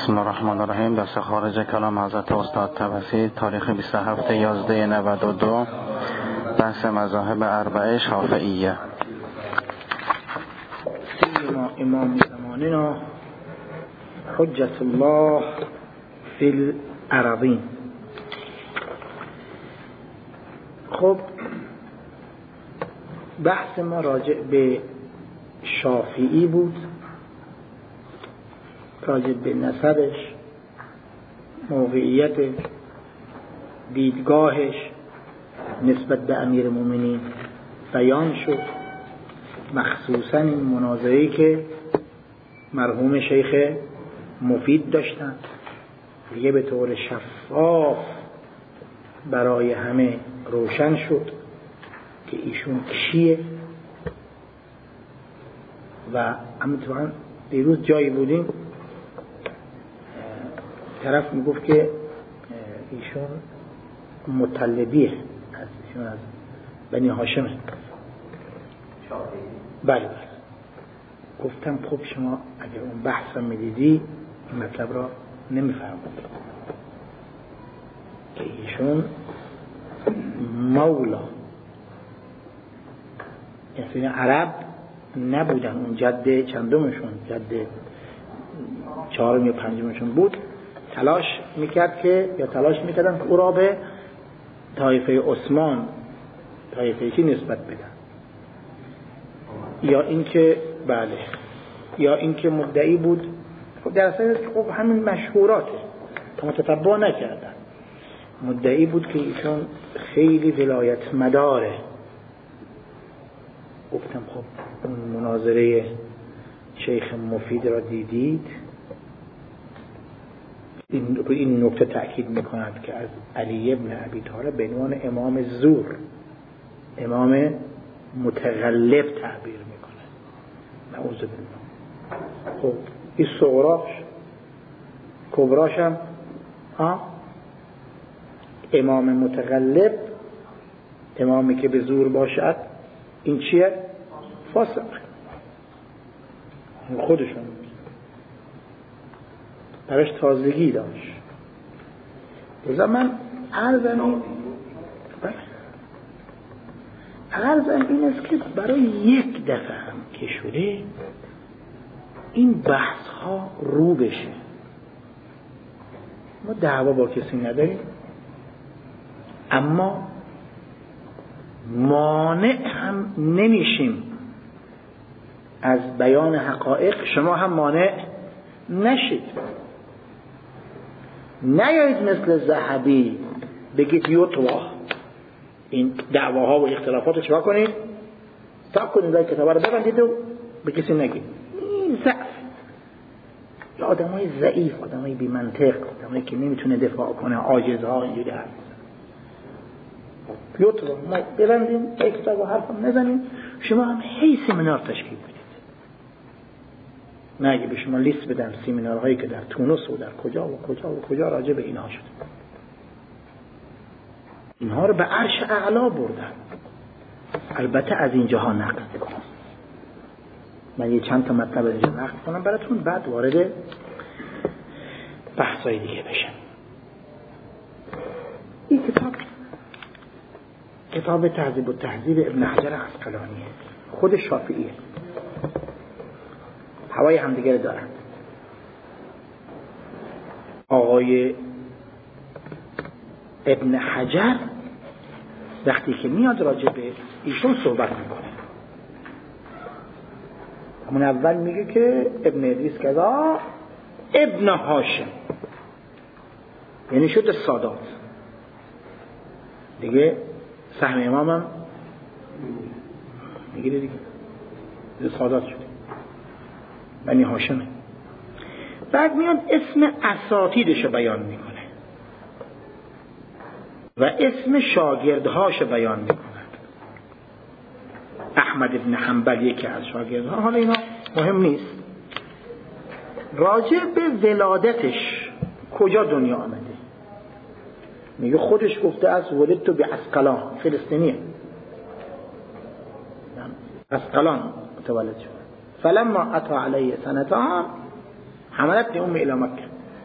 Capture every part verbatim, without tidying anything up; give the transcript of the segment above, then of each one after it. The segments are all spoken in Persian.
بسم الله الرحمن الرحیم. دست خارج کلام حضرت استاد طبسی، تاریخ بیست و هفت یازده نود و دو، بحث مذاهب اربعه شافعیه. سیما امام زماننا حجت الله فی الارضین. خب بحث ما راجع به شافعی بود، راجع به نسبش، موقعیت، دیدگاهش نسبت به امیر المؤمنین بیان شد، مخصوصا این مناظری که مرحوم شیخ مفید داشتن دیگه به طور شفاف برای همه روشن شد که ایشون کیه. و همینطورا دیروز جایی بودیم طرف میگفت که ایشون مطلبیه، از ایشون از بنی هاشمه. بله بله. گفتم خب شما اگر اون بحث میدیدی این مطلب را نمیفهمید که ایشون مولا، یعنی عرب نبودن، اون جد چندمشون، جد چهارم یا پنجمشون بود، تلاش میکرد که یا تلاش میکردن که او را به طایفه عثمان، طایفه چی نسبت بدن، یا اینکه بله یا اینکه مدعی بود. خب در اصل خب همین مشهوراته که متتبع نکردن. مدعی بود که ایشون خیلی ولایت مداره. گفتم خب اون مناظره شیخ مفید را دیدید؟ این رو این نکته تأکید میکند که از علی ابن ابی طالب به عنوان امام زور، امام متغلب تعبیر میکنه. نعوذ بالله. خب این صغراش کبراش هم امام متغلب، امامی که به زور باشد، این چیه؟ فاسق. خودشون برش تازگی داشت. روزا من عرضم این عرضم این است که برای یک دفعه هم که شده این بحث ها رو بشه. ما دعوا با کسی نداریم، اما مانع هم نمیشیم از بیان حقایق. شما هم مانع نشید. نیایید مثل ذهبی بگید یطوا این دعواها و اختلافات رو چرا کنید؟ تا کنید این کتابه رو ببندید و به کسی نگید. این ضعف. یا آدم های ضعیف، آدم های بی منطق، آدم هایی که نمیتونه دفاع کنه، عاجزها اینجوری هست. یطوا ما ببندیم این کتاب و حرف هم نزنیم. شما هم هی سمینار تشکیل بدید. نه اگه به شما لیست بدن سمینارهایی که در تونس و در کجا و کجا و کجا راجع به اینها شد، اینها رو به عرش اعلا بردن. البته از اینجاها نقد کنم. من یه چند تا مطلب از اینجا نقد کنم براتون، بعد وارد بحثای دیگه بشم. این کتاب کتاب تهذیب و تهذیب ابن حجر عسقلانیه، خود شافعیه، هوای همدیگه دارن. آقای ابن حجر وقتی که میاد راجع به ایشون صحبت میکنه، همون اول میگه که ابن ادریس کذا ابن هاشم، یعنی شد سادات دیگه. سهم امامم میگیره دیگه، سادات شده، بنی هاشمه. بعد میاد اسم اساتیدشو بیان میکنه و اسم شاگردهاشو بیان میکنه. احمد ابن حنبل یکی از شاگردها. حالا اینا مهم نیست. راجع به ولادتش کجا دنیا آمده میگه خودش گفته از ولدت به عسقلان، فلسطینیه، عسقلان متولد شد. فلما اتی علیه سنتان حملت ام الى مکه.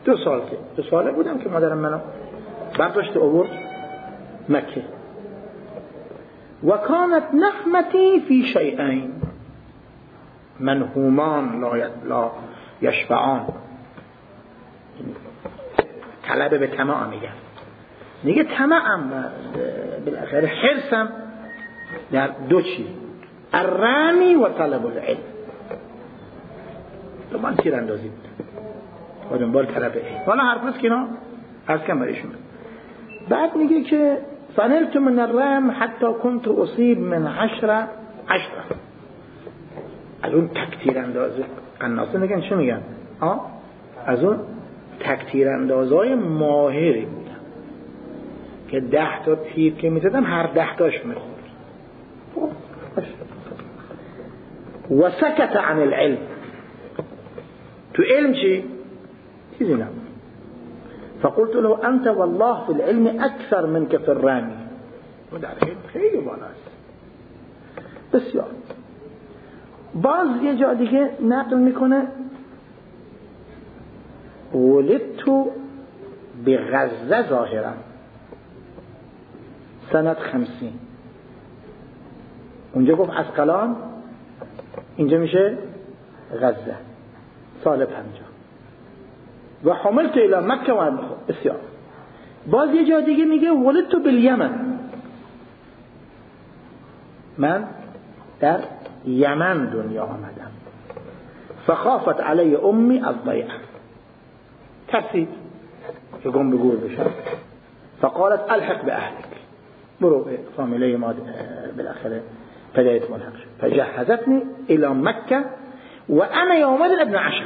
دو سال که دو ساله بودم که مادرم منو برداشت آورد مکه. و کانت نخمتی فی شیئین منهومان لا یشبعان. طلب به طمع میگن، میگه طمعم بالاخره حرصم در دو چیز، الرمی و طلب العلم. تو من تیر اندازی بود و دنبال طلب علم. حالا حرف نیست که اینا از کم برایشون. بعد میگه که فنلت من الرم حتی كنت اصیب من عشره عشره. از اون تکتیر اندازه قناصه میگن چه میگن؟ آه؟ از اون تکتیر اندازهای ماهری بودن که ده تا تیر که میزدم هر ده تاش میخورد. و سکت عن العلم. تو علم چی؟ چیزی نبود. فقلت له انت والله في العلم اكثر منك في الرمي. و در علم خیلی بالاست. بسیار. باز یه جا دیگه نقل میکنه ولدت بغزه ظاهرا سنت خمسین. اونجا گفت اسقلان، اینجا میشه غزه سال پنجاه. و حملت الى مکه و بسیار. باز یه جا دیگه میگه ولدت بالیمن، من در یمن دنیا آمدم. فخافت علی امی از ضیعه، ترسید که گم به گور بشم. فقالت الحق به اهلک، برو به فامیله ما بالاخره پدرت ملحق شد. فجهزتنی الى مکه و انا یومئذ ابن عشر،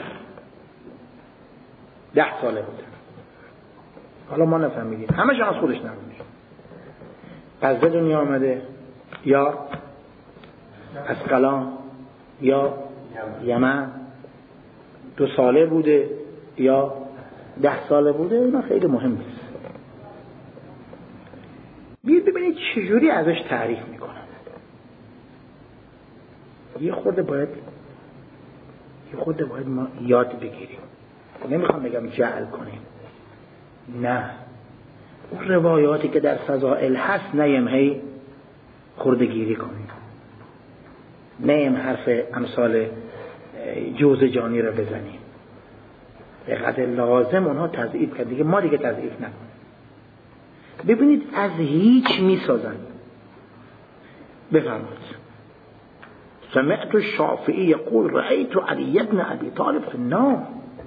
ده ساله بودم. حالا ما نفهمیدیم، همش از خودش نمیشه. از دنیا آمده یا اسقلان یا یمن، دو ساله بوده یا ده ساله بوده، اینا خیلی مهم نیست. بیاید ببینید چجوری ازش تعریف میکنن. یه خورده باید یه خورده باید ما یاد بگیریم. نمیخوام بگم جعل کنیم، نه، اون روایاتی که در فضائل هست نیم هی خورده گیری کنیم، نیم حرف امثال جوزجانی رو بزنیم. به قدر لازم اونها تضعیف کرد، دیگه ما دیگه تضعیف نکنیم. ببینید از هیچ میسازن. بفرمایید سمعت الشافعی یقول رأیت علی ابن ابی طالب فی النار.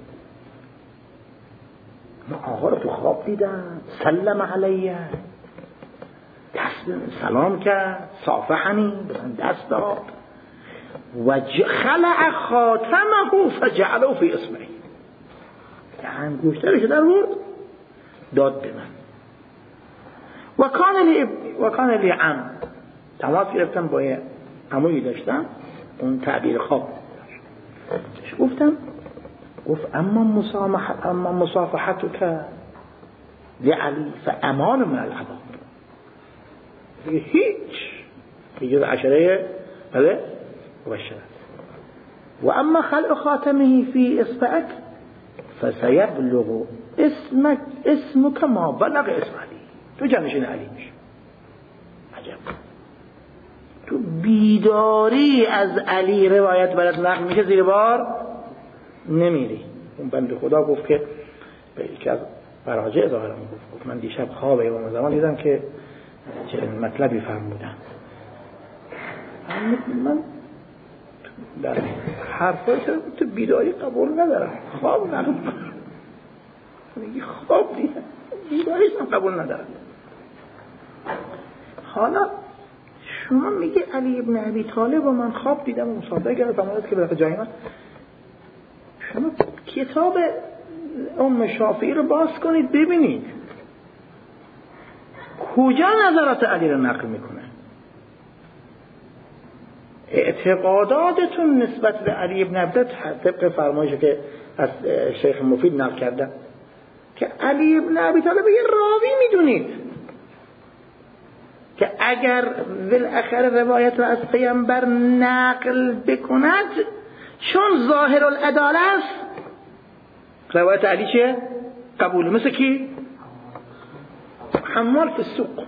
من آقا رو تو خواب دیدم، سلم علیه، دست سلام کرد، صافحنی، بزن دست داد و خلع خاتمه فجعله فی اصبعه، که انگشترش در ورد داد به من. و کان لی و کان لی عم، تماس گرفتم با یه عمویی داشتم، اون تعبیر خواب داشت. گفتم گفت اما مسامحه اما مصافحتك لعلی فامان من العذاب. هیچ في جزء عشرية بله مبشرات. وأما خلع خاتمه في إصبعك فسيبلغ اسمك اسمك ما بلغ اسم علي. تو جانشین علی میشه. عجب. تو بیداری از علی روایت برات نقل میشه، زیر بار نمیری. اون بنده خدا گفت که به یکی از مراجع ظاهرا گفت گفت من دیشب خواب امام زمان دیدم که چه مطلبی فرمودن. من در حرفای تو بیداری قبول ندارم، خواب نقل میگی خواب دیدم، بیداریش هم قبول ندارم. حالا شما میگه علی ابن ابی طالب و من خواب دیدم و مصادقه کردم زمانت که به جای من. شما کتاب ام شافعی رو باز کنید ببینید کجا نظرات علی رو نقل میکنه. اعتقاداتتون نسبت به علی ابن ابی طالب طبق فرمایشی که از شیخ مفید نقل کرده که علی ابن ابی طالب یه راوی میدونید که اگر بالاخره روایت رو از پیامبر نقل بکند چون ظاهر العداله است، روایت علی چیه؟ قبول. مثل کی؟ حمال فی السوق.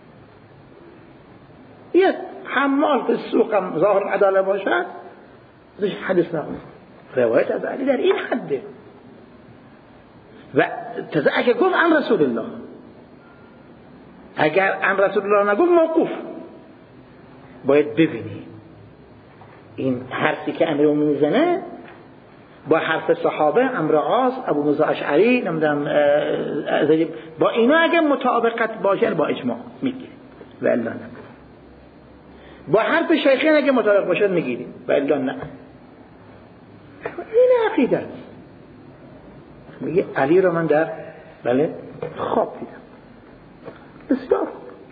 یه حمال فی السوق هم ظاهر عدالت باشد ازش حدیث نقل. روایت از علی در این حده. و تازه اگه گفت عن رسول الله، اگر عن رسول الله نگفت موقوف. باید ببینی این حرفی که امیر میزنه با حرف صحابه عمرو عاص، ابو موسی اشعری، نمیدونم با اینا اگه مطابقت باشه با اجماع میگیری و الا نه. با حرف شیخین اگه مطابق باشه میگیری و الا نه. این عقیده میگه علی رو من در بله خواب دیدم. بسیار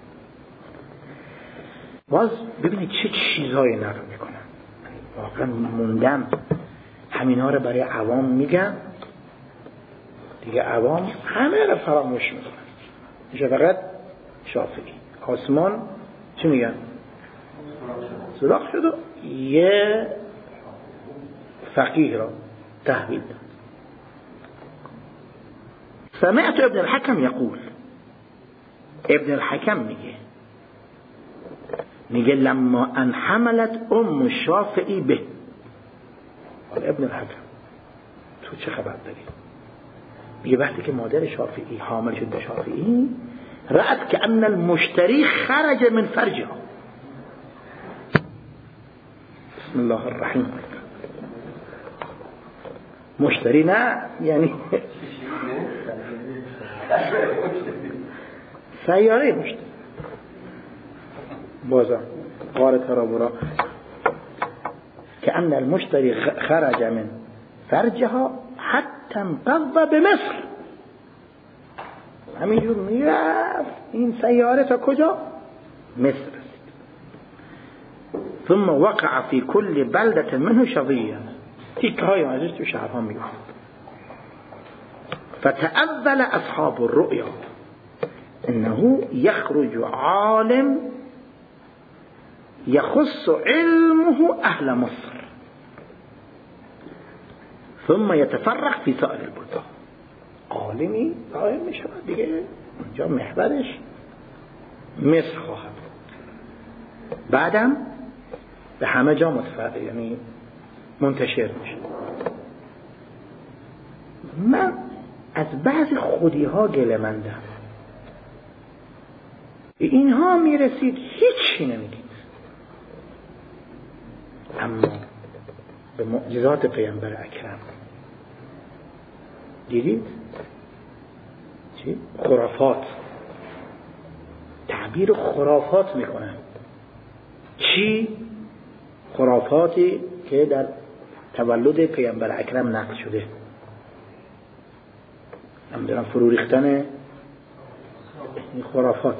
باز ببینید چه چیزایی نقل میکنن. واقعا موندم همینا رو برای عوام میگن دیگه، عوام همه رو فراموش میکنن. میشه فقط شافعی آسمان چی میگن؟ سراخ شد و یه فقیه را تحویل داد. سمعت ابن الحكم يقول، ابن الحكم میگه میگه لما ان حملت ام الشافعی به. ابن الحكم تو چه خبر داری؟ میگه وقتی که مادر شافعی حامل شد به شافعی، رأت که ان المشتری خرج من فرجها. بسم الله الرحیم. مشتری نه یعنی سیاره مشتری. بازم قارة ترابورا كأن المشتري خرج من فرجها حتى انقض بمصر. همینجور میرفت این سیاره تا کجا؟ مصر. ثم وقع في كل بلدة منه شظيا. تیکه های ازش تو شهرها میگفت. فتأول أصحاب الرؤيا انه يخرج عالم يخص علمه أهل مصر ثم يتفرق في سائر البلدان. عالمی قائم می شود دیگه، اونجا محورش مصر خواهد، بعدم به همه جا متفرق یعنی منتشر میشه. من از بعض خودی ها گله مندم. اینها میرسید هیچی نمیگید، اما به معجزات پیامبر اکرم دیدید چی؟ خرافات، تعبیر خرافات میکنن. چی؟ خرافاتی که در تولد پیامبر اکرم نقل شده. نمیدونم فرو ریختن این خرافات،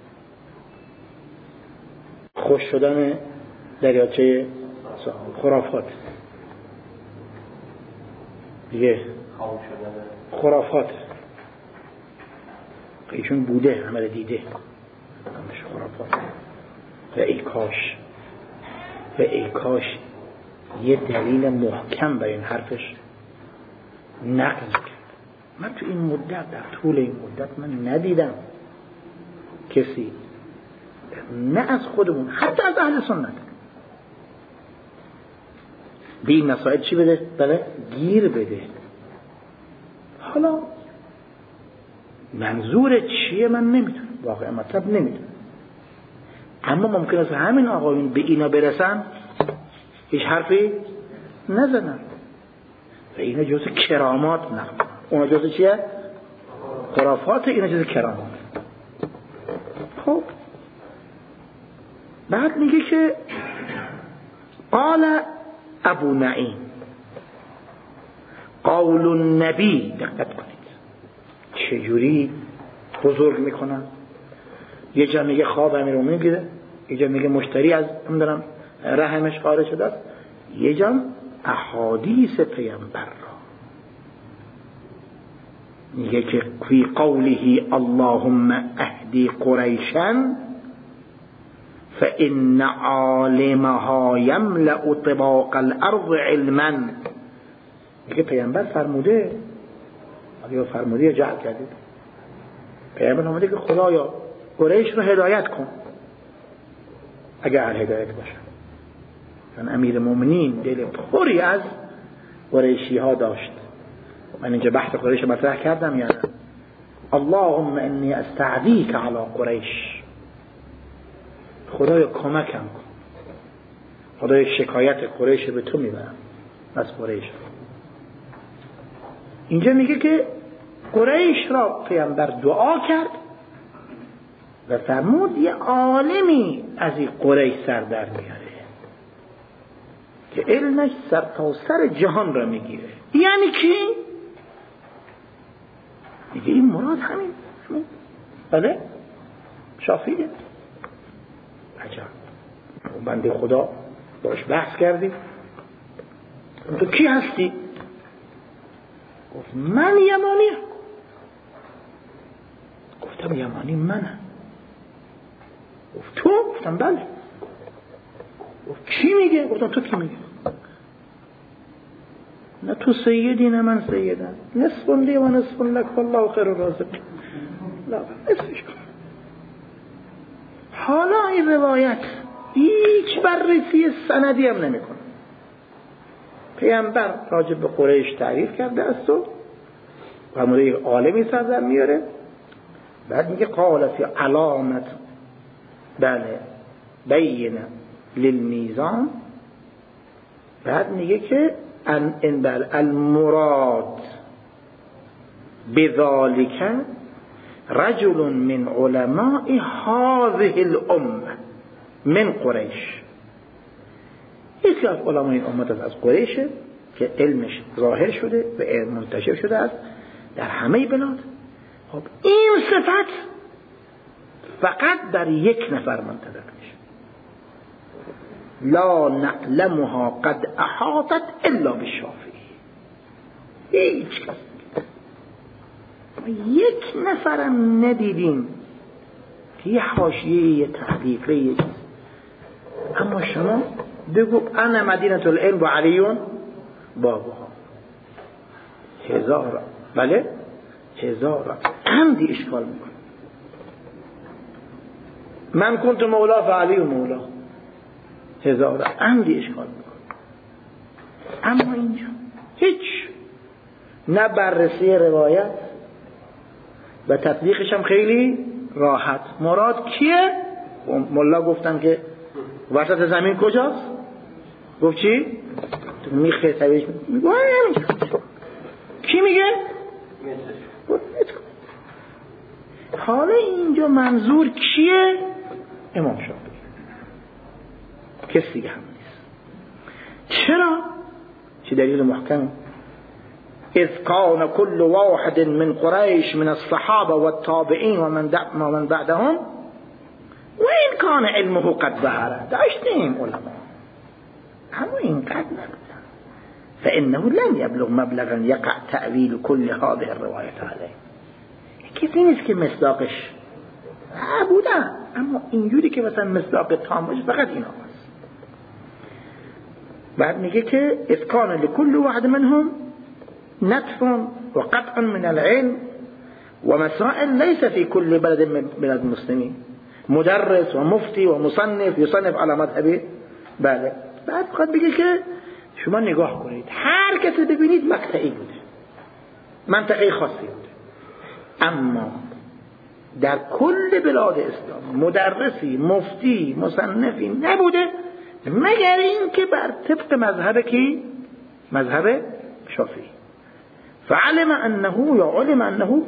خوش شدن دریاچه خرافات دیگه، خرافات ایشون بوده همه دیده، همش خرافات. و ای کاش و ای کاش یه دلیل محکم بر این حرفش نقل کرد. من تو این مدت، در طول این مدت من ندیدم کسی نه از خودمون حتی از اهل سنت به این مسائل چی بده؟ بله گیر بده. حالا منظور چیه من نمیدونم، واقعا مطلب نمیدونم، اما ممکن است همین آقایون به اینا برسن هیچ حرفی نزنن و اینا جزء کرامات نه، اونا جزء چیه؟ خرافات، اینا جزء کرامات. خب بعد میگه که قال ابو نعیم قول النبی، دقت کنید چجوری بزرگ میکنن. یه جا میگه خواب امیرالمومنین میگه، یه جا میگه مشتری از نمیدونم رحمش خارج شده است، یه جا احادیث پیامبر را میگه که فی قوله اللهم اهدی قریشا فإن عالمها يملأ طباق الارض علما. میگه پیامبر فرموده آیا فرمودی جهل کردید؟ پیامبر اومده که خدایا قریش رو هدایت کن اگر اهل هدایت باشن. چون امیر مومنین دل پری از قریشی ها داشت. من اینجا بحث قریش مطرح کردم یا نه؟ اللهم انی استعدیک علی قریش، خدایا کمکم کن، خدایا شکایت قریش به تو میبرم از قریش. اینجا میگه که قریش را پیامبر دعا کرد و فرمود یه عالمی از این قریش سر در میاره که علمش سر تا سر جهان را میگیره. یعنی کی؟ میگه این مراد همین همین بله شافعیه. عجب. بنده خدا باش بحث کردیم، تو کی هستی؟ گفت من یمانیم. گفتم یمانی منم. گفت تو؟ گفتم بله. گفت کی میگه؟ گفتم تو کی میگه؟ نه تو سیدی نه من سیدم، نصف لی و نصف لک والله خیر الرازقین. لا نصفش کن. حالا این روایت هیچ بررسی سندی هم نمیکنه. پیامبر راجع به قریش تعریف کرده است و فرموده یک عالمی سر در میاره. بعد میگه قال فی علامت بله بین للمیزان. بعد میگه که ان ان بل المراد بذلك رجل من علماء هذه الامه من قریش. یکی از علمای این امت از قریشه که علمش ظاهر شده و منتشر شده است در همه بلاد. خب این صفت فقط در یک نفر منطبق میشه. لا نعلمها قد احاطت الا بالشافعی. هیچ کس یک نفرم ندیدیم که یه حاشیه یه تحقیقه یه چیز. اما شما بگو انا مدینه العلم و علیون بابها. هزار بله هزار عمدی اشکال میکنه. من کنت مولا فعلی و مولا، هزار عمدی اشکال میکنه. اما اینجا هیچ نه بررسی روایت و تطبیقش هم خیلی راحت. مراد کیه؟ مولا گفتن که وسط زمین کجاست؟ گفت چی؟ میخه طبیعش میگه کی میگه؟ حالا اینجا منظور کیه؟ امام شافعی، کسی دیگه هم نیست. چرا؟ چه دلیل محکم؟ اذ کان كل واحد من قریش من الصحابه والتابعین ومن بعدهم وإن كان علمه قد ظهر. داشتیم علما اما اینقدر نبودن. فإنه لن يبلغ مبلغا يقع تأويل كل هذه الروايات عليه. کسی نیست که مصداقش بودن، اما اینجوری که مثلا مصداق تام باشه فقط اینا هست. بعد میگه که اذ كان لكل واحد منهم نتف وقطع من العلم ومسائل ليس في كل بلد من بلاد المسلمين مدرس و مفتی و مصنف یصنف على مذهبه. بله. بعد خود بگه که شما نگاه کنید هر کسی ببینید مقطعی بوده، منطقه خاصی بوده، اما در کل بلاد اسلام مدرسی مفتی مصنفی نبوده مگر این که بر طبق مذهب کی؟ مذهب شافعی. فعلم انه یا علم انه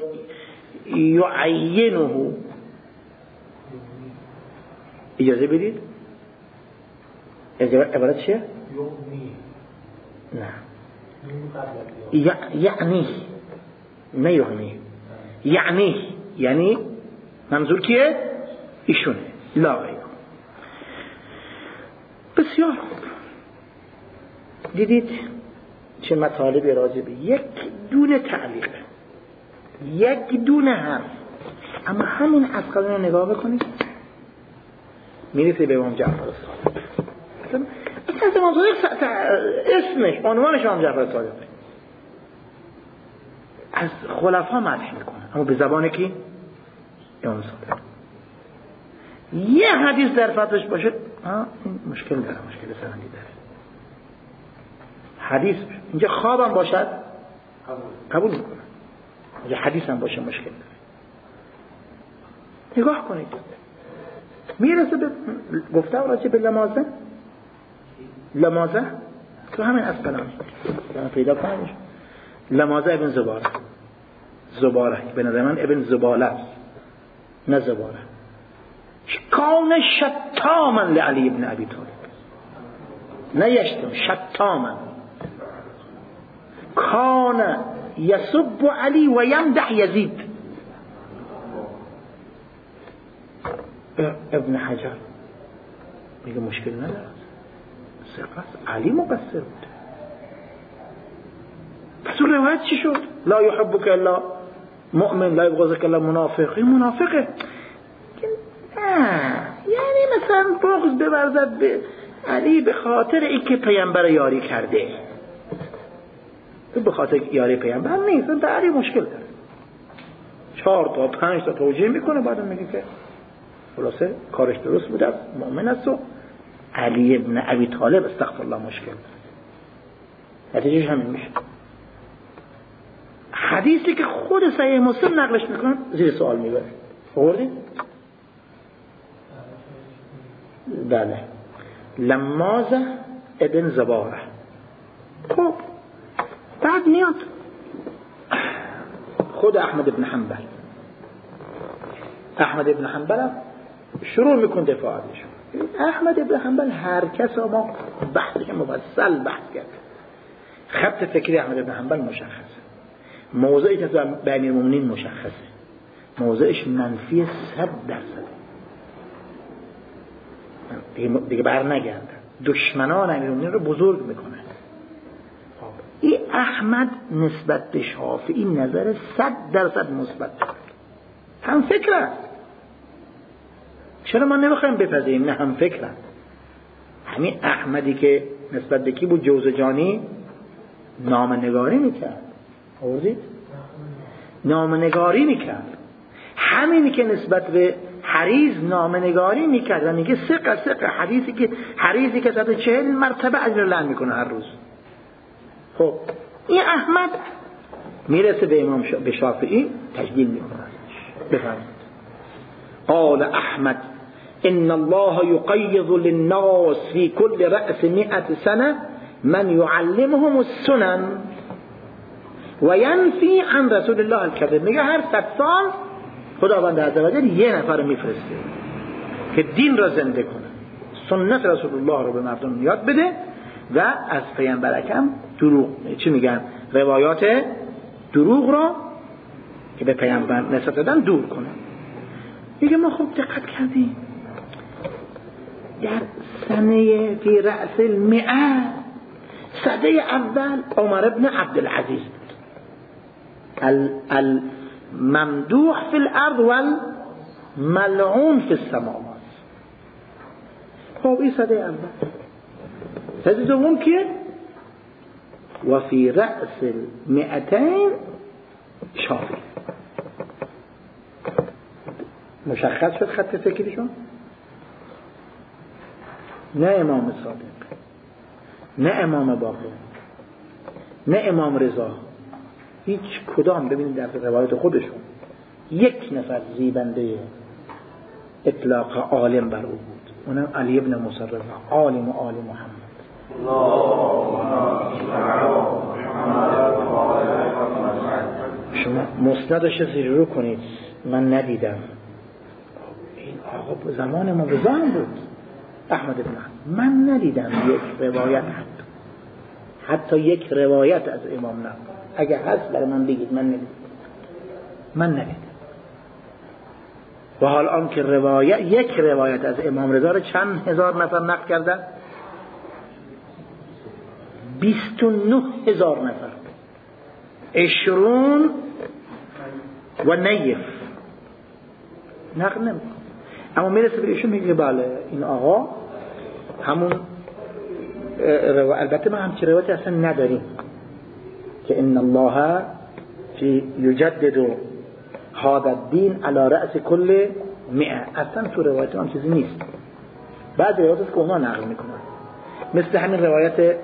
یعینه. اجازه بدید عبارت چیه؟ نه یعنی نه یعنی یعنی یعنی منظور کیه؟ ایشونه لا غیر. بسیار خوب. دیدید چه مطالبی راجع به یک دونه تعلیق، یک دونه حرف، اما همین اسقلانی رو نگاه بکنید میرسه به امام جعفر الصادق. اصلا امام صادق اسمش عنوانش امام جعفر الصادق. از خلفا مدح میکنه، اما به زبان کی؟ امام صادق. یه حدیث در فتوش باشه ها این مشکل داره، مشکل سندی داره. حدیث اینجا خوابم باشد قبول میکنه، اینجا حدیث هم باشه مشکل داره. نگاه کنید میرسه به گفته راجع به لمازه، لمازه تو همین اسقلانی پیدا کنیش، لمازه ابن زباره، زباره به نظر من ابن زباله است نه زباره. کان شتاما لعلی ابن ابی طالب، نه یشتم شتاما، کان یسب علی و یمدح یزید. ابن حجر میگه مشکل نداره، سقط علی مقصر بود. پس اون روایت چی شد؟ لا یحبک الا مؤمن لا یبغضک الا منافق. این منافقه نه، یعنی مثلا بغض بورزد به علی به خاطر اینکه پیامبر یاری کرده، به خاطر یاری پیامبر نیست. به علی مشکل داره، چهار تا پنج تا توجیه میکنه، بعد میگه که خلاصه کارش درست بود، از مؤمن است. و علی ابن ابی طالب استغفر الله مشکل داره. نتیجهش همین میشه. حدیثی که خود صحیح مسلم نقلش میکنه زیر سوال میبره. خوردید؟ بله، لمازه ابن زباره. خب بعد میاد خود احمد ابن حنبل. احمد ابن حنبل شروع میکن دفاعش. احمد ابن حنبل هر کس ما بحثش مفصل بحث کرد. خط فکری احمد ابن حنبل مشخصه، موضعی که به امیرالمومنین مشخصه، موضعش منفی صد درصد، دیگه بر نگرده، دشمنان امیرالمومنین رو بزرگ میکنه. این احمد نسبت به شافعی نظر صد درصد مثبت داره، هم فکر است. چرا ما نمیخوایم بپذیریم؟ نه هم فکر است. همین احمدی که نسبت به کی بود؟ جوزجانی نامه‌نگاری میکرد، آوردید؟ نامه‌نگاری میکرد. همینی که نسبت به حریز نامه‌نگاری میکرد و میگه ثقه ثقه، حدیثی که حریزی که صد و چهل مرتبه اجر لعن میکنه هر روز. خب این احمد میرسه به امام شا... به شافعی تجلیل میکنه. بفرمایید. قال احمد ان الله يقيض للناس في كل رأس مئة سنة من يعلمهم السنن و ینفی عن رسول الله الكذب. میگه هر صد سال خداوند عزوجل یه نفر میفرسته که دین را زنده کنه، سنت رسول الله رو به مردم یاد بده و از پیامبر اکرم دروغ چی میگن روایات دروغ را که به پیامبر نسبت دادن دور کنه. میگه ما خوب دقت کردیم در سنه فی رأس المئة، سده اول عمر ابن عبدالعزیز بود، الممدوح فی الارض والملعون فی السماوات. خب این سده اول. سده دوم که و فی رأس المئتین شافعی. مشخص شد خط فکریشون؟ نه امام صادق، نه امام باقر، نه امام رضا، هیچ کدام. ببینید در روایت خودشون یک نفر زیبنده اطلاق عالم بر او بود، اونم علی ابن موسی رضا، عالم و آل محمد. شما مسندش رو کنید، من ندیدم. این آقا زمان ما رضا هم بود، احمد ابن حنبل. من ندیدم یک روایت، حتی حتی یک روایت از امام نه. اگه هست برای من بگید، من ندیدم. من ندیدم. و حال آن که روایت یک روایت از امام رضا رو چند هزار نفر نقل کردن؟ بیست و نه هزار نفر، عشرون و نیف نقل نمی‌کنه. اما میرسه به ایشون میگه بله این آقا همون رو... البته ما همچه روایتی اصلا نداریم که ان الله چی یجدد هذا الدین علی رأس کل مئة، اصلا تو روایت هم چیزی نیست. بعد روایت که اونا نقل میکنن، مثل همین روایت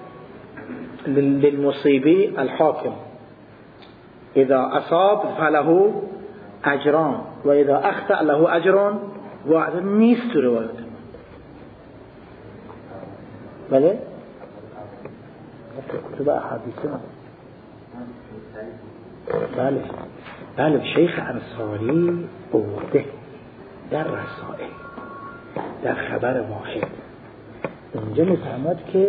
للمصیبی الحاکم اذا اصاب فله اجران و اذا اخطأ له اجران واحد، نیست تو روایت. بله کتب احادیث بله بله شیخ انصاری اوده در رسائل در خبر واحد اونجا میفرماد که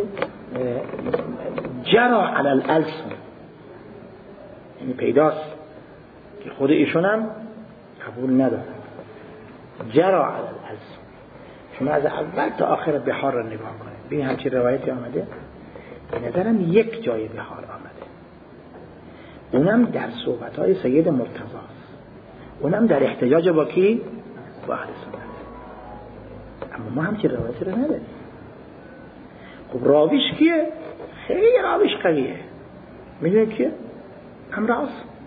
جرا علی الالسن، یعنی پیداست که خود ایشون هم قبول نداره. جرا علی الالسن، شما از اول تا آخر بحار رو نگاه کنید ببین همچین روایتی آمده. به نظرم یک جای بحار آمده، اونم در صحبت‌های سید مرتضی است، اونم در احتجاج با کی؟ با اهل سنت. اما ما همچین روایتی رو نداریم. خب راویش کیه؟ خیلی راویش قویه. میدونی کیه؟ امراض.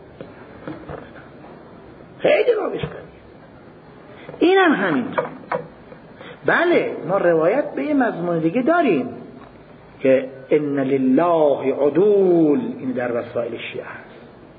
خیلی راویش قویه. اینم همینطور. بله ما روایت به یه مضمون دیگه داریم که ان لله عدول، این در رسائل شیعه هست،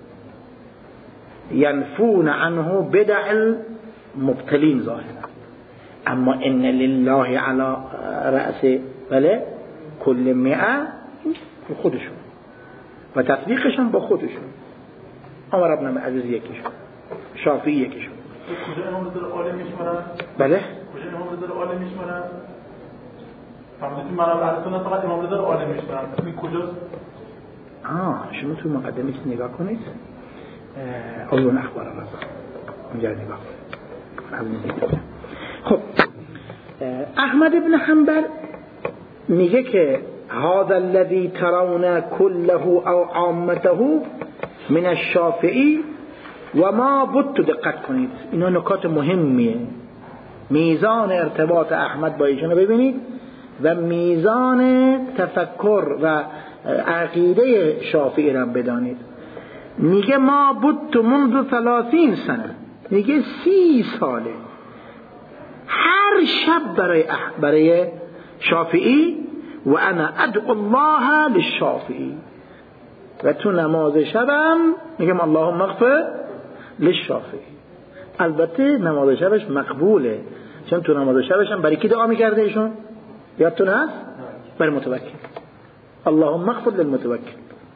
ینفون عنه بدع المبتلین ظاهرا، اما ان لله علی رأس بله کل مئة خودشون و تطبیقشون با خودشون. عمر ابن عزیز یکیشون، شافعی یکیشون. کجا امام رضا عالم میشمارن؟ بله کجا امام رضا عالم میشمارن؟ فهمیدید منم اهل سنت فقط امام رضا عالم میشمارن. این کجاست؟ آه شما تو مقدمه چیز نگاه کنید، اون اخبار رضا اونجا نگاه کنید. خب احمد ابن حنبل میگه که هذا الذي ترون كله او عامته من الشافعي و ما بود. دقت کنید اینا نکات مهمیه. میزان ارتباط احمد با ایشون ببینید و میزان تفکر و عقیده شافعی را بدانید. میگه ما بود منذ ثلاثین سنه، میگه سی ساله هر شب برای برای شافعی و انا ادعو الله للشافعی، و تو نماز شبم میگم اللهم اغفر للشافعی. البته نماز شبش مقبوله، چون تو نماز شبش هم برای کی دعا میکرده ایشون؟ یادتون هست؟ برای متوکل. اللهم اغفر للمتوکل.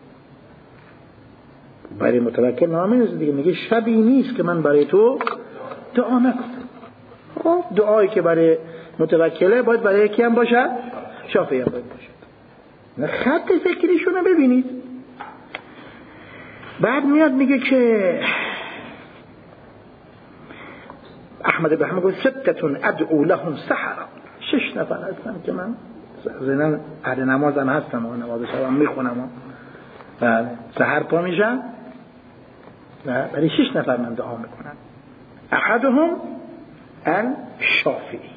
برای متوکل نامه نیست دیگه، میگه شبی نیست که من برای تو دعا نکنم. خب دعایی که برای متوکله باید برای کی هم باشه؟ شافعی هم باید باشه. خط فکریشون رو ببینید. بعد میاد میگه که احمد بن حنبل ستتون ادعو لهم سحرا، شش نفر هستن که من زنان اهل نمازم هستم و نماز شبم میخونم، بله سحر پا میشم و برای شش نفر من دعا میکنم. احدهم الشافعی.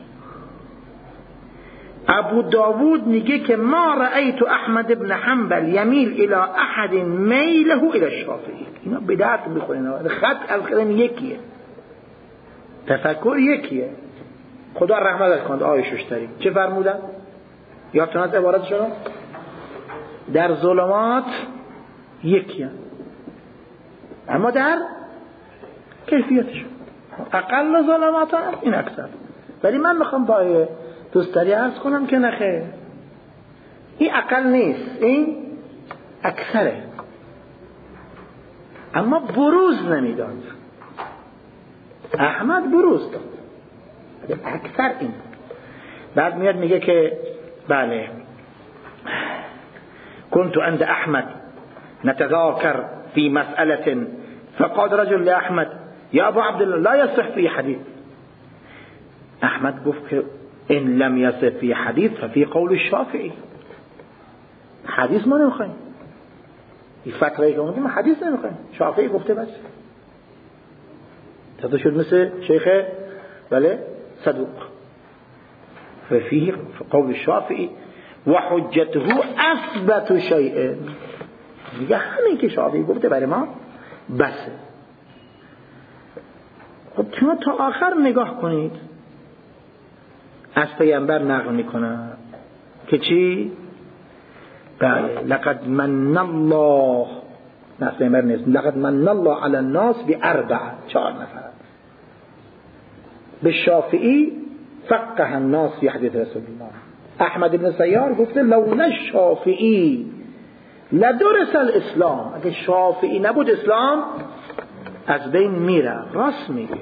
ابو داوود میگه که ما رأیت احمد بن حنبل یمیل الى احد میله الى الشافعی. اینا بدعت میخونن، خط از خلن یکیه، تفکر یکیه. خدا رحمت کنه آیه ششتری چه فرمودن؟ یادتون از عبارتشون؟ در ظلمات یکیه اما در کیفیتشون اقل ظلمات هم این اکثر. ولی من میخوام با دوستاری عرض کنم که نخیر، این اقل نیست، این اکثره، اما بروز نمیداد. احمد بروز داد، اکثر این. بعد میاد میگه که بله كنت عند احمد نتذاكر في مسألة فقال رجل لأحمد يا ابو عبد الله لا يصح في حديث. احمد گفت که ان لم يصح في حديث ففي قول الشافعي. حدیث ما نمیخوایم، این فتوایی که ما حدیث نمیخوایم، شافعی گفته بس. تا شد مثل شیخ بله صدوق ففيه قول الشافعي وحجته اثبت شيء. دیگه همین که شافعی گفته برای ما بسه. خب شما تا آخر نگاه کنید، از پیامبر نقل میکنه که چی؟ بله لقد من الله، نه پیامبر نیست، لقد من الله علی الناس باربع، چهار نفر. به شافعی فقه الناس فی حدیث رسول الله. احمد بن سیار گفته لولا شافعی لدرس الاسلام، اگه شافعی نبود اسلام از بین میره. راست میگه،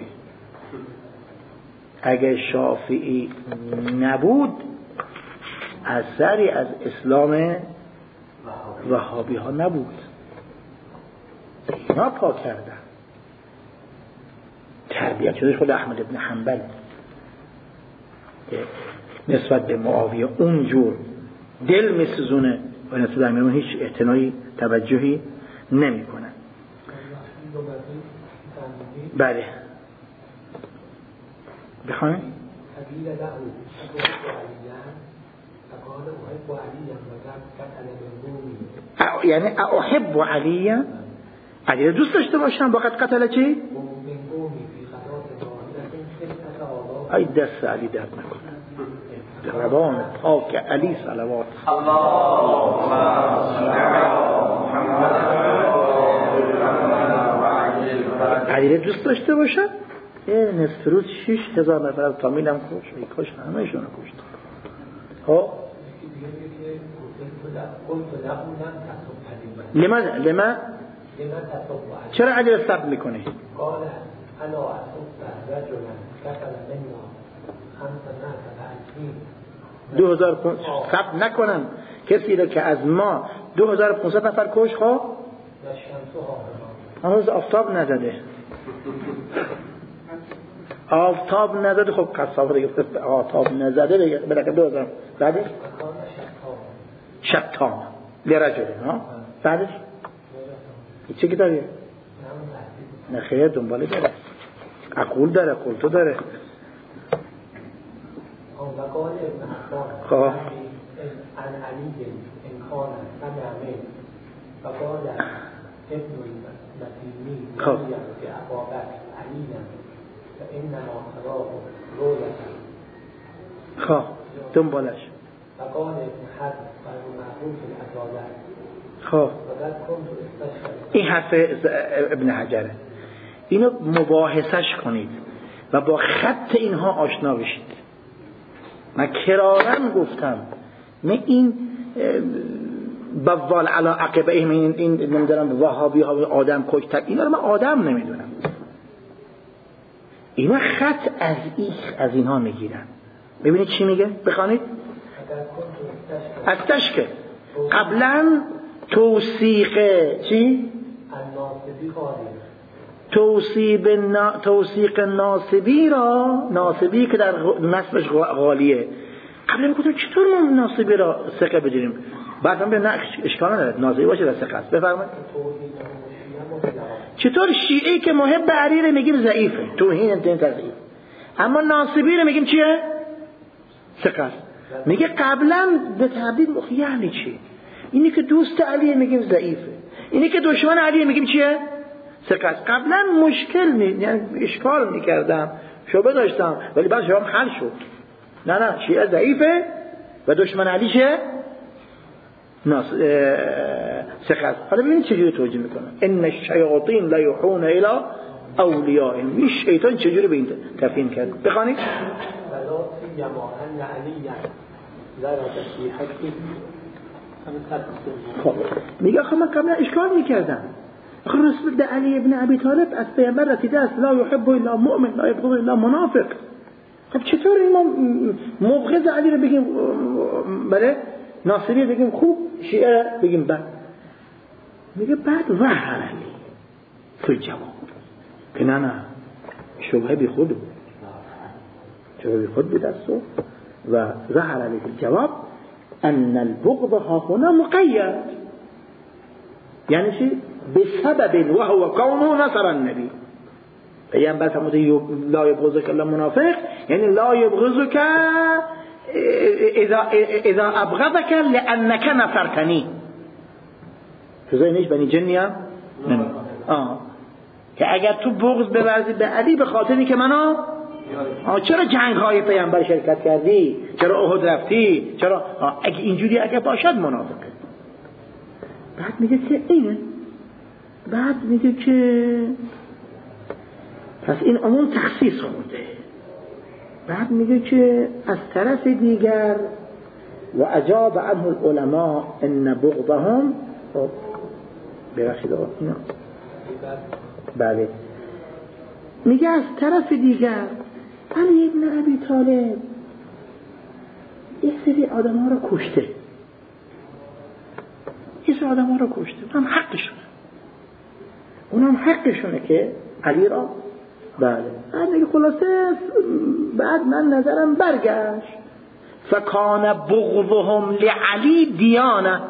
اگه شافعی نبود اثری از اسلام وهابی ها نبود. اینا پا کردن، تربیت شده خود احمد بن حنبل نسبت به معاویه اونجور دل میسوزونه و نسبت به امیرالمومنین هیچ اعتنایی توجهی نمیکنه. بله بخواهیم یعنی احب علیا، علی را دوست داشته باشم، وقت قتل چی؟ ای دست علی درد نکنه، روان پاک علی صلوات. علی را دوست داشته باشم، یه نصف روز شش هزار نفر از تامیل هم کش، ای کش همه شون کشت. ها لما لما چرا علی را سب میکنه؟ دو هزار سب نکنم کسی را که از ما دو هزار و پانصد نفر کش. خب هنوز آفتاب نزده، آفتاب نزده. خب قصاب دیگه آفتاب نزده دیگه بلکه دو هزار. بعدش شتام لرجله. ها بعدش چه کتابیه؟ نه خیر دنباله داره، عقول داره، قلتو داره. خب خب خب دنبالش خب این حرف ابن حجره. اینو مباحثش کنید و با خط اینها آشنا بشید. من کرارن گفتم من این بوال علا عقبه این این نمیدونم وهابی ها آدم کشتن، اینا رو من آدم نمیدونم. اینا خط از این از اینها میگیرن. ببینید چی میگه؟ بخوانید. از تشکه قبلا توثیق چی؟ توصیب نا... توثیق ناصبی را، ناصبی که در نصبش غالیه، قبلا میگفتم چطور ما ناصبی را ثقه بدونیم؟ بعد هم به نه اشکال نداره ناصبی باشه و ثقه است. بفرمایید. چطور شیعی که محب علی رو میگیم ضعیفه، توهین انتین تضعیف، اما ناصبی رو میگیم چیه؟ ثقه است. میگه قبلا به تعبیر مخ یعنی چی؟ اینی که دوست علی میگیم ضعیفه، اینی که دشمن علی میگیم چیه؟ ثقه است. قبلا مشکل می یعنی اشکال میکردم، شبهه داشتم، ولی بعد شبهه حل شد. نه نه شیعه ضعیفه و دشمن علی چه؟ ناس ثقه است. حالا ببینید چجوری توجیه میکنه. ان الشیاطین لا یوحون الی اولیائهم. این شیطان چجوری به این تفهیم کرد؟ بخوانید. خب میگه خب من قبلا اشکال میکردم، آخه رسول الله علی ابن ابی طالب از پیامبر رسیده است لا یحب الا مؤمن لا یبغض الا منافق. خب چطور ما مبغض علی رو بگیم بله، ناصری بگیم خوب، شیعه بگیم بد؟ میگه بعد ظهر علی تو جواب که نه نه شبهه بی خود بود، شبهه بی خود بود است و ظهر علی فی الجواب ان البغض ها هنا مقید. یعنی چی؟ بسبب وهو قومه نصر النبی. پیامبر فرمود لا یبغضک الا منافق، یعنی لا یبغضک اذا اذا ابغضك لانك نصرتني. تو زینش بنی جنیا نه آه که اگر تو بغض بورزی به علی به خاطر اینکه منو چرا جنگ های پیامبر شرکت کردی، چرا احد رفتی، چرا اگه اینجوری اگه باشد منافقه. بعد میگه که اینه، بعد میگه که پس این عموم تخصیص خورده. بعد میگه که از طرف دیگر و اجاب عنه العلماء ان بغضهم، ببخشید اینا بله، میگه از طرف دیگر علی ابن ابی طالب یک سری آدم ها رو کشته، یک سری آدم ها رو کشته، اونم حقشونه، اونم حقشونه که علی را بله. بعد میگه خلاصه بعد من نظرم برگشت، فکان بغضهم لعلی دیانه،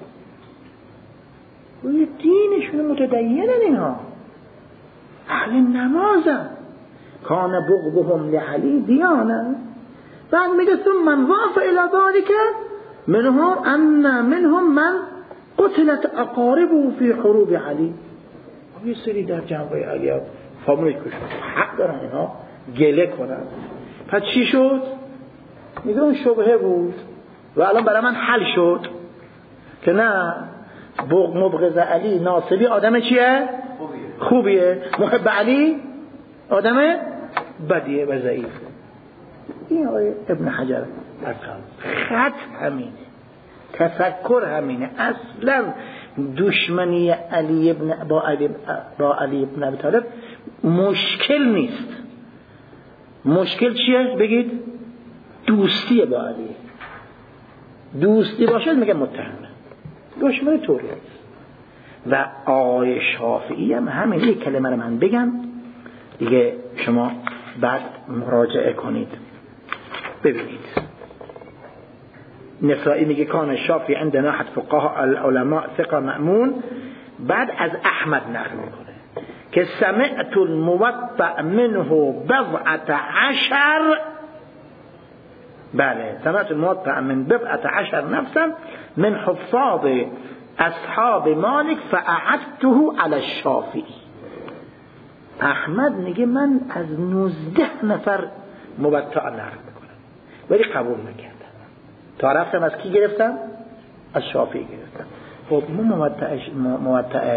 و یه دینشون متدینن، اینها اهل نمازن، کان بغضهم لعلی دیانه. بعد میگه ثم من واف الى ذلك منهم ان منهم من قتلت اقاربه فی حروب علی، یه سری در جنبه علی فامیل کشون، حق دارن اینها گله کنن. پس چی شد؟ میگه اون شبهه بود و الان برای من حل شد که نه، مبغض علی ناصبی آدم چیه؟ خوبیه، محب علی آدم بدیه و ضعیفه. این آقای ابن حجر خط همینه، تفکر همینه. اصلا دشمنی علی ابن با علی با علی ابن ابی طالب مشکل نیست. مشکل چیه؟ بگید دوستی با علی. دوستی باشد میگه متهمه، دشمن طوری است. و آقای شافعی هم همین یک کلمه رو من بگم دیگه شما بعد مراجعه کنید. ببینید نسائی میگه کان شافعی عندنا حد فقها العلماء ثقه مأمون. بعد از احمد نقل میکنه که سمعت الموطأ منه بضعة عشر، بله سمعت الموطأ من بضعة عشر نفسا من حفاظ اصحاب مالک فاعدته علی الشافعی. احمد میگه من از نوزده نفر موطأ نقل میکنم ولی قبول نکردم، تا رفتم از کی گرفتم؟ از شافعی گرفتم. خب ما موطأ موطأ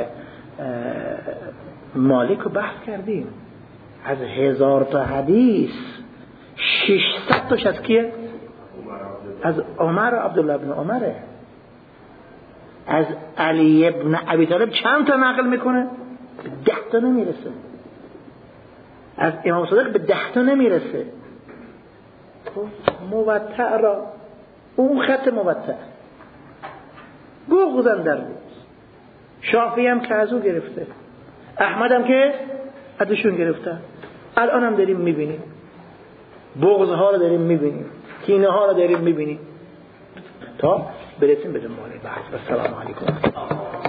مالک رو بحث کردیم، از هزار تا حدیث ششصد تاش از کیه؟ از عمر و عبدالله ابن عمره. از علی ابن ابی طالب چند تا نقل میکنه؟ به ده تا نمیرسه. از امام صادق به ده تا نمیرسه. موطأ را اون خط موطأ بغضن در بود. شافعی هم که از او گرفته، احمد هم که ازشون گرفته. الان هم داریم میبینیم بغض ها رو داریم میبینیم، کینه ها رو داریم میبینیم، تا برسیم به دنباله بحث. السلام علیکم.